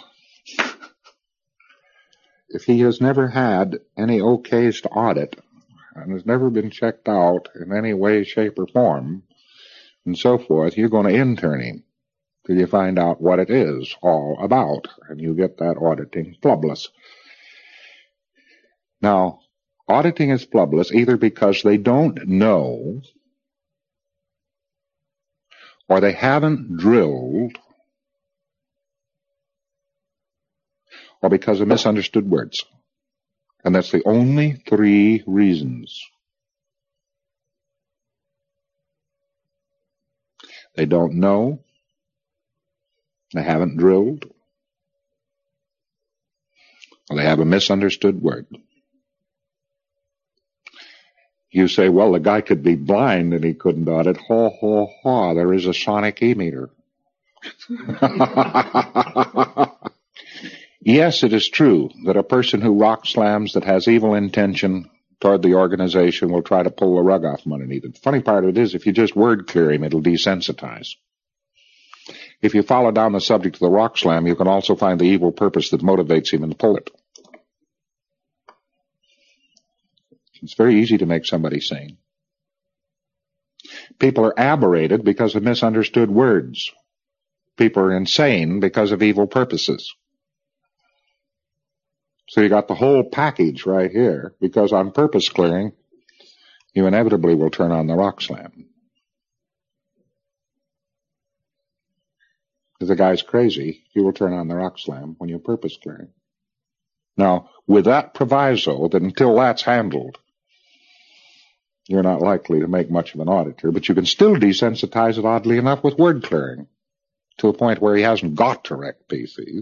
if he has never had any okays to audit and has never been checked out in any way, shape, or form, and so forth, you're going to intern him till you find out what it is all about, and you get that auditing flubless. Now, auditing is flubless either because they don't know, or they haven't drilled, or because of misunderstood words. And that's the only three reasons. They don't know, they haven't drilled, or they have a misunderstood word. You say, well, the guy could be blind and he couldn't audit. Ha, ha, ha, there is a sonic e-meter. Yes, it is true that a person who rock slams that has evil intention toward the organization will try to pull the rug off underneath it. The funny part of it is if you just word clear him, it'll desensitize. If you follow down the subject of the rock slam, you can also find the evil purpose that motivates him and pull it. It's very easy to make somebody sane. People are aberrated because of misunderstood words. People are insane because of evil purposes. So you got the whole package right here, because on purpose clearing, you inevitably will turn on the rock slam. If the guy's crazy, you will turn on the rock slam when you're purpose clearing. Now, with that proviso, that until that's handled, you're not likely to make much of an auditor, but you can still desensitize it, oddly enough, with word clearing, to a point where he hasn't got to wreck PCs.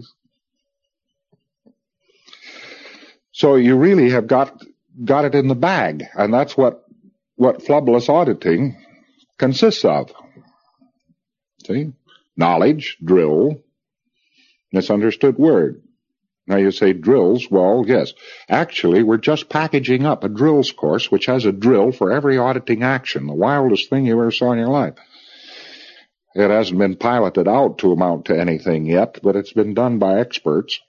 So you really have got it in the bag, and that's what flubless auditing consists of. See? Knowledge, drill, misunderstood word. Now you say drills, well, yes. Actually, we're just packaging up a drills course which has a drill for every auditing action, the wildest thing you ever saw in your life. It hasn't been piloted out to amount to anything yet, but it's been done by experts.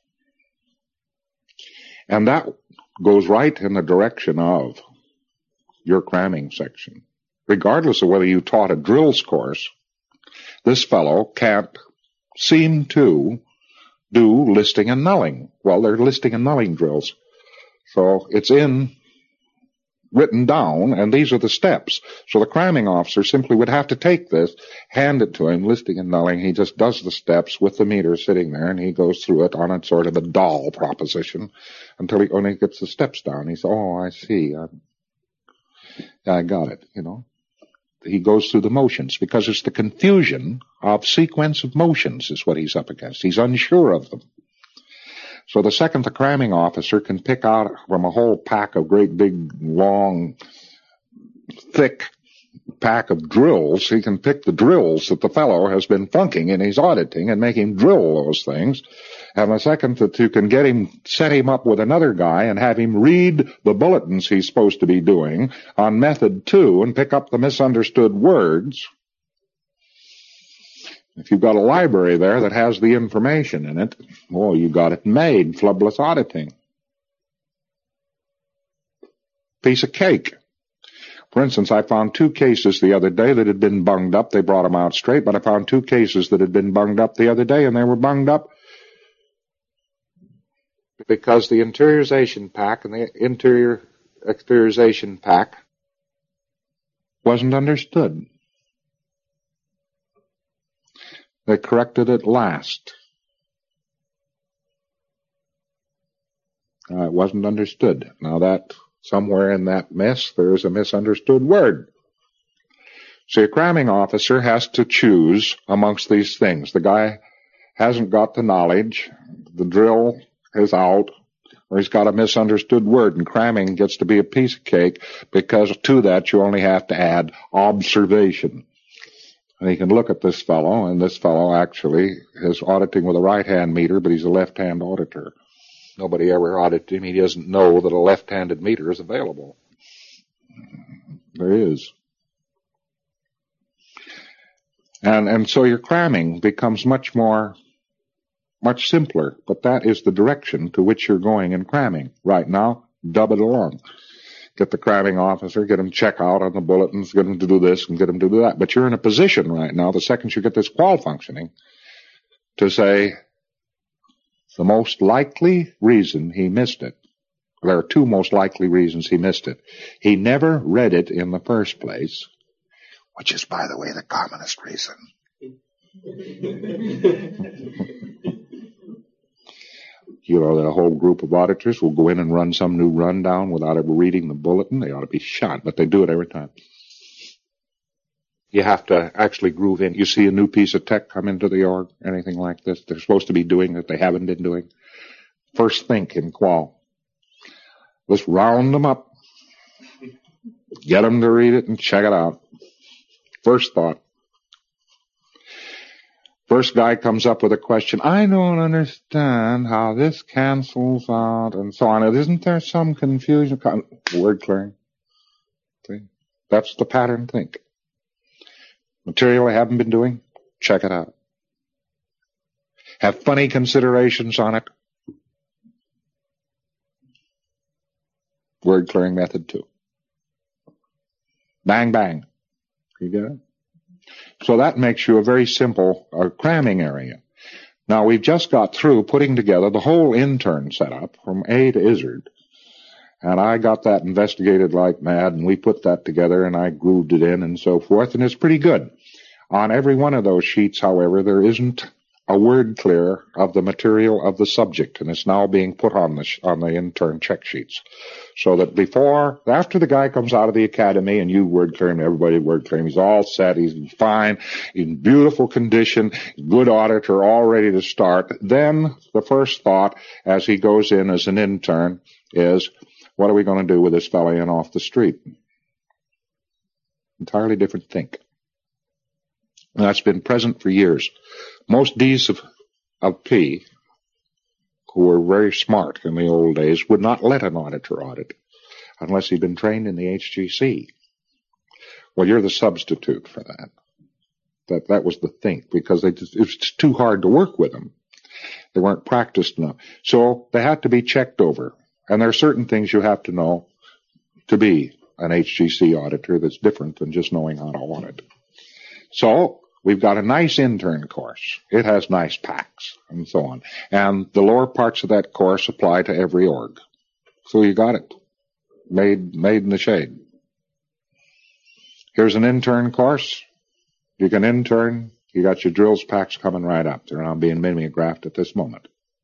And that goes right in the direction of your cramming section. Regardless of whether you taught a drills course, this fellow can't seem to do listing and nulling. Well, they're listing and nulling drills. So it's written down, and these are the steps. So the cramming officer simply would have to take this, hand it to him, listing and nulling. He just does the steps with the meter sitting there, and he goes through it on a sort of a doll proposition until when he gets the steps down. He says, oh, I see. I got it, you know. He goes through the motions because it's the confusion of sequence of motions is what he's up against. He's unsure of them. So the second the cramming officer can pick out from a whole pack of great big, long, thick pack of drills, he can pick the drills that the fellow has been funking in his auditing and make him drill those things. And the second that you can set him up with another guy and have him read the bulletins he's supposed to be doing on method 2 and pick up the misunderstood words. If you've got a library there that has the information in it, well, you got it made, flubless auditing. Piece of cake. For instance, I found 2 cases the other day that had been bunged up. They brought them out straight, but I found 2 cases that had been bunged up the other day, and they were bunged up because the interiorization pack and the interior exteriorization pack wasn't understood. They corrected it last. It wasn't understood. Now that Somewhere in that mess, there is a misunderstood word. So your cramming officer has to choose amongst these things. The guy hasn't got the knowledge, the drill is out, or he's got a misunderstood word, and cramming gets to be a piece of cake because to that you only have to add observation. And he can look at this fellow, and this fellow actually is auditing with a right-hand meter, but he's a left-hand auditor. Nobody ever audited him. He doesn't know that a left-handed meter is available. There is. And so your cramming becomes much simpler, but that is the direction to which you're going in cramming. Right now, dub it along. Get the cramming officer, get him check out on the bulletins, get him to do this and get him to do that. But you're in a position right now, the second you get this qual functioning, to say the most likely reason he missed it. There are two most likely reasons he missed it. He never read it in the first place, which is, by the way, the commonest reason. You know, that a whole group of auditors will go in and run some new rundown without ever reading the bulletin. They ought to be shot, but they do it every time. You have to actually groove in. You see a new piece of tech come into the org, anything like this, they're supposed to be doing that they haven't been doing. First think in qual. Let's round them up. Get them to read it and check it out. First thought. First guy comes up with a question. I don't understand how this cancels out and so on. Isn't there some confusion? Word clearing. See? That's the pattern think. Material I haven't been doing? Check it out. Have funny considerations on it? Word clearing method 2. Bang, bang. You get it? So that makes you a very simple cramming area. Now, we've just got through putting together the whole intern setup from A to Izzard. And I got that investigated like mad, and we put that together, and I grooved it in and so forth, and it's pretty good. On every one of those sheets, however, there isn't a word clear of the material of the subject, and it's now being put on the intern check sheets. So that after the guy comes out of the academy and you word clear him, everybody word clear him, he's all set, he's fine, in beautiful condition, good auditor, all ready to start. Then the first thought as he goes in as an intern is, what are we going to do with this fellow in off the street? Entirely different think. And that's been present for years. Most Ds of P, who were very smart in the old days, would not let an auditor audit unless he'd been trained in the HGC. Well, you're the substitute for that. That was the think, because it was too hard to work with them. They weren't practiced enough. So they had to be checked over. And there are certain things you have to know to be an HGC auditor that's different than just knowing how to audit. So we've got a nice intern course. It has nice packs and so on. And the lower parts of that course apply to every org. So you got it. Made in the shade. Here's an intern course. You can intern. You got your drills packs coming right up. They're now being mimeographed at this moment.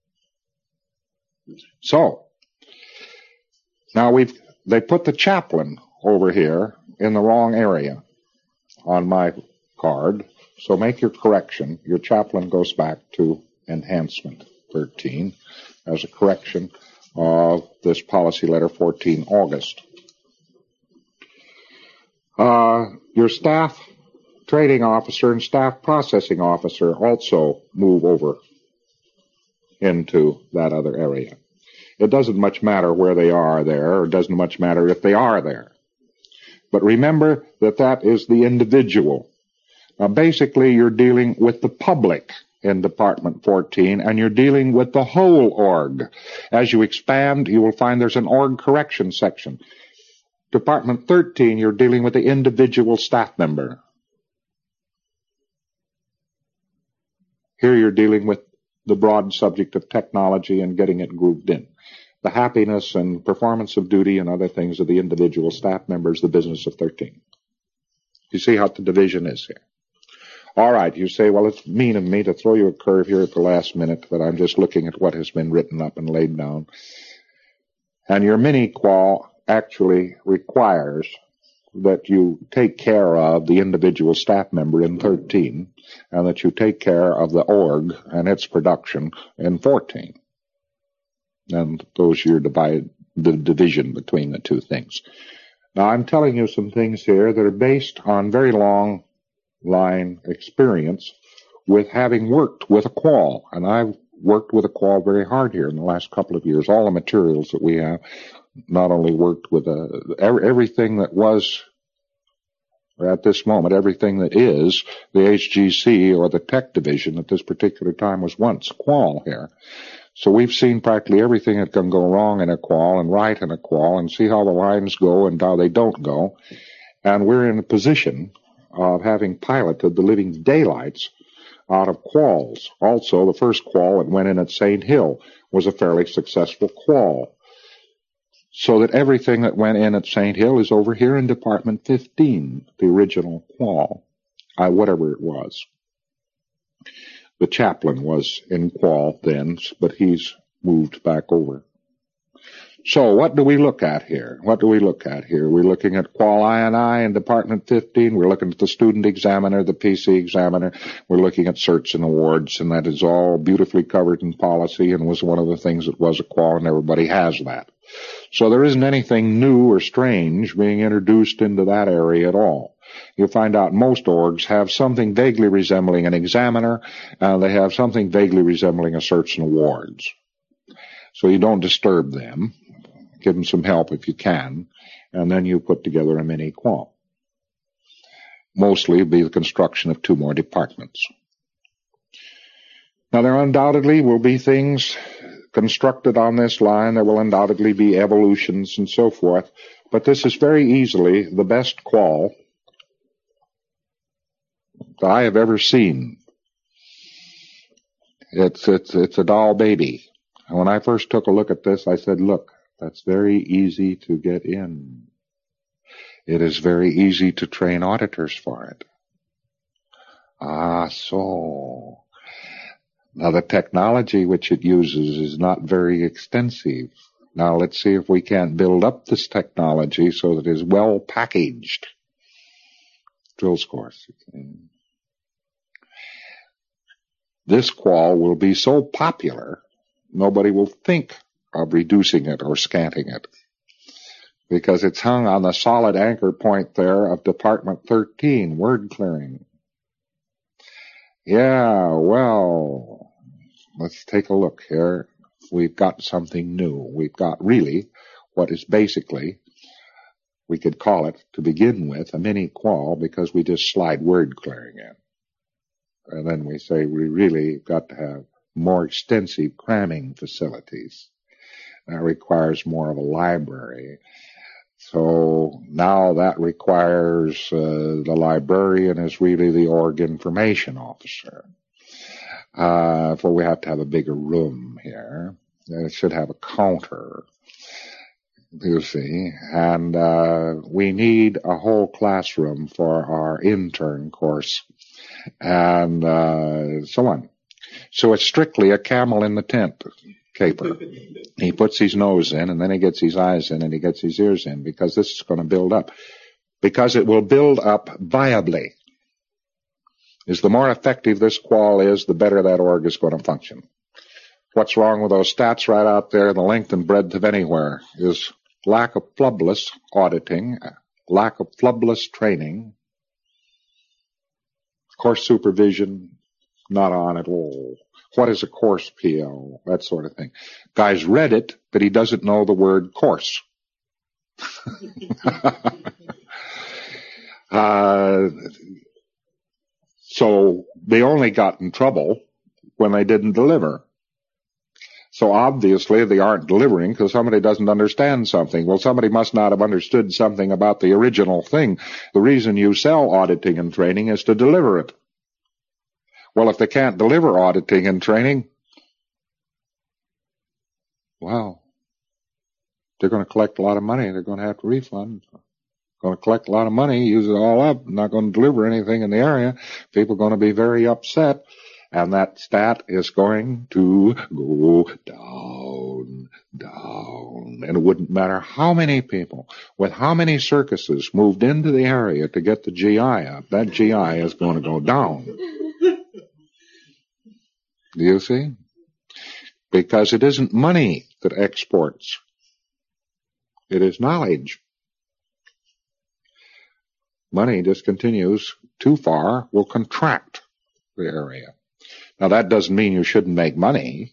So, now they put the chaplain over here in the wrong area on my card. So make your correction. Your chaplain goes back to enhancement 13 as a correction of this policy letter 14 August. Your staff trading officer and staff processing officer also move over into that other area. It doesn't much matter where they are there, or it doesn't much matter if they are there. But remember that is the individual. Now, basically, you're dealing with the public in Department 14, and you're dealing with the whole org. As you expand, you will find there's an org correction section. Department 13, you're dealing with the individual staff member. Here you're dealing with the broad subject of technology and getting it grooved in. The happiness and performance of duty and other things of the individual staff members, the business of 13. You see how the division is here. All right, you say, well, it's mean of me to throw you a curve here at the last minute, but I'm just looking at what has been written up and laid down. And your mini-qual actually requires that you take care of the individual staff member in 13, and that you take care of the org and its production in 14. And those are the division between the two things. Now, I'm telling you some things here that are based on very long line experience with having worked with a qual. And I've worked with a qual very hard here in the last couple of years. All the materials that we have, not only worked with everything that was at this moment, everything that is the HGC or the tech division at this particular time was once qual here. So we've seen practically everything that can go wrong in a qual and right in a qual, and see how the lines go and how they don't go. And we're in a position of having piloted the living daylights out of quals. Also, the first qual that went in at St. Hill was a fairly successful qual. So that everything that went in at St. Hill is over here in Department 15, the original qual, whatever it was. The chaplain was in qual then, but he's moved back over. So what do we look at here? We're looking at qual I&I in Department 15. We're looking at the student examiner, the PC examiner. We're looking at certs and awards, and that is all beautifully covered in policy and was one of the things that was a qual, and everybody has that. So there isn't anything new or strange being introduced into that area at all. You'll find out most orgs have something vaguely resembling an examiner, and they have something vaguely resembling a certs and awards. So you don't disturb them. Give them some help if you can, and then you put together a mini qual. Mostly it'll be the construction of 2 more departments. Now, there undoubtedly will be things constructed on this line. There will undoubtedly be evolutions and so forth, but this is very easily the best qual that I have ever seen. It's a doll baby. And when I first took a look at this, I said, look, that's very easy to get in. It is very easy to train auditors for it. So. Now, the technology which it uses is not very extensive. Now, let's see if we can't build up this technology so that it is well packaged. Drills course. This qual will be so popular, nobody will think of reducing it or scanting it, because it's hung on the solid anchor point there of Department 13, word clearing. Yeah, well, let's take a look here. We've got something new. We've got really what is basically, we could call it, to begin with, a mini qual, because we just slide word clearing in. And then we say we really got to have more extensive cramming facilities. That requires more of a library. So now that requires the librarian is really the org information officer. For we have to have a bigger room here. It should have a counter, you see. And we need a whole classroom for our intern course and so on. So it's strictly a camel in the tent caper. He puts his nose in, and then he gets his eyes in, and he gets his ears in, because this is going to build up. Because it will build up viably. Is the more effective this qual is, the better that org is going to function. What's wrong with those stats right out there, the length and breadth of anywhere, is lack of flubless auditing, lack of flubless training, course supervision, not on at all. What is a course PL? That sort of thing. Guy's read it, but he doesn't know the word course. So they only got in trouble when they didn't deliver. So obviously they aren't delivering because somebody doesn't understand something. Well, somebody must not have understood something about the original thing. The reason you sell auditing and training is to deliver it. Well, if they can't deliver auditing and training, well, they're going to collect a lot of money. They're going to have to refund. Going to collect a lot of money, use it all up, not going to deliver anything in the area. People are going to be very upset, and that stat is going to go down. down, down. And it wouldn't matter how many people, with how many circuses moved into the area to get the GI up, that GI is going to go down. Do you see? Because it isn't money that exports. It is knowledge. Money just continues too far, will contract the area. Now that doesn't mean you shouldn't make money,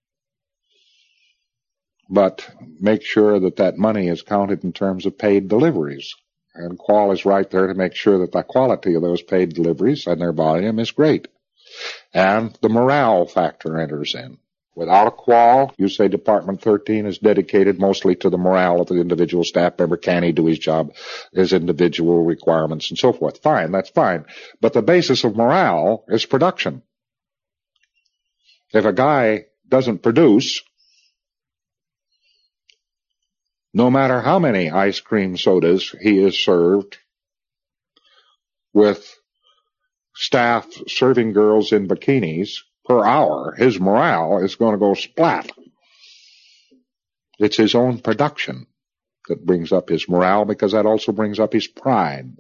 but make sure that that money is counted in terms of paid deliveries. And Qual is right there to make sure that the quality of those paid deliveries and their volume is great. And the morale factor enters in. Without a Qual, you say Department 13 is dedicated mostly to the morale of the individual staff member. Can he do his job, his individual requirements, and so forth? Fine, that's fine. But the basis of morale is production. If a guy doesn't produce, no matter how many ice cream sodas he is served with staff serving girls in bikinis per hour, his morale is going to go splat. It's his own production that brings up his morale, because that also brings up his pride.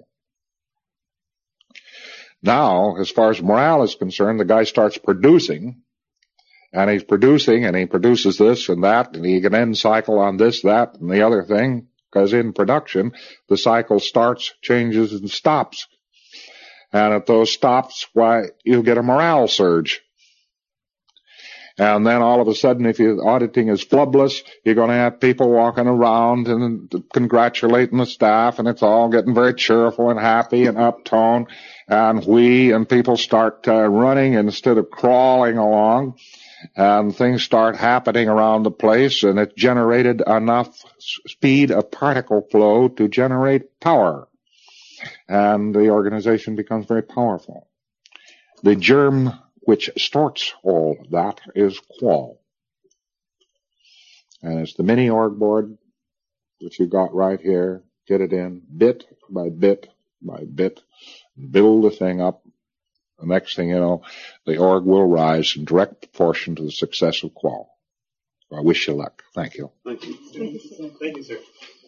Now, as far as morale is concerned, the guy starts producing, and he's producing, and he produces this and that, and he can end cycle on this, that, and the other thing, because in production, the cycle starts, changes, and stops. And at those stops, why, you get a morale surge. And then all of a sudden, if your auditing is flubless, you're going to have people walking around and congratulating the staff, and it's all getting very cheerful and happy and uptone, and people start running instead of crawling along, and things start happening around the place, and it generated enough speed of particle flow to generate power. And the organization becomes very powerful. The germ which starts all that is Qual. And it's the mini org board, which you got right here. Get it in bit by bit by bit. Build the thing up. The next thing you know, the org will rise in direct proportion to the success of Qual. I wish you luck. Thank you. Thank you. Thank you, sir.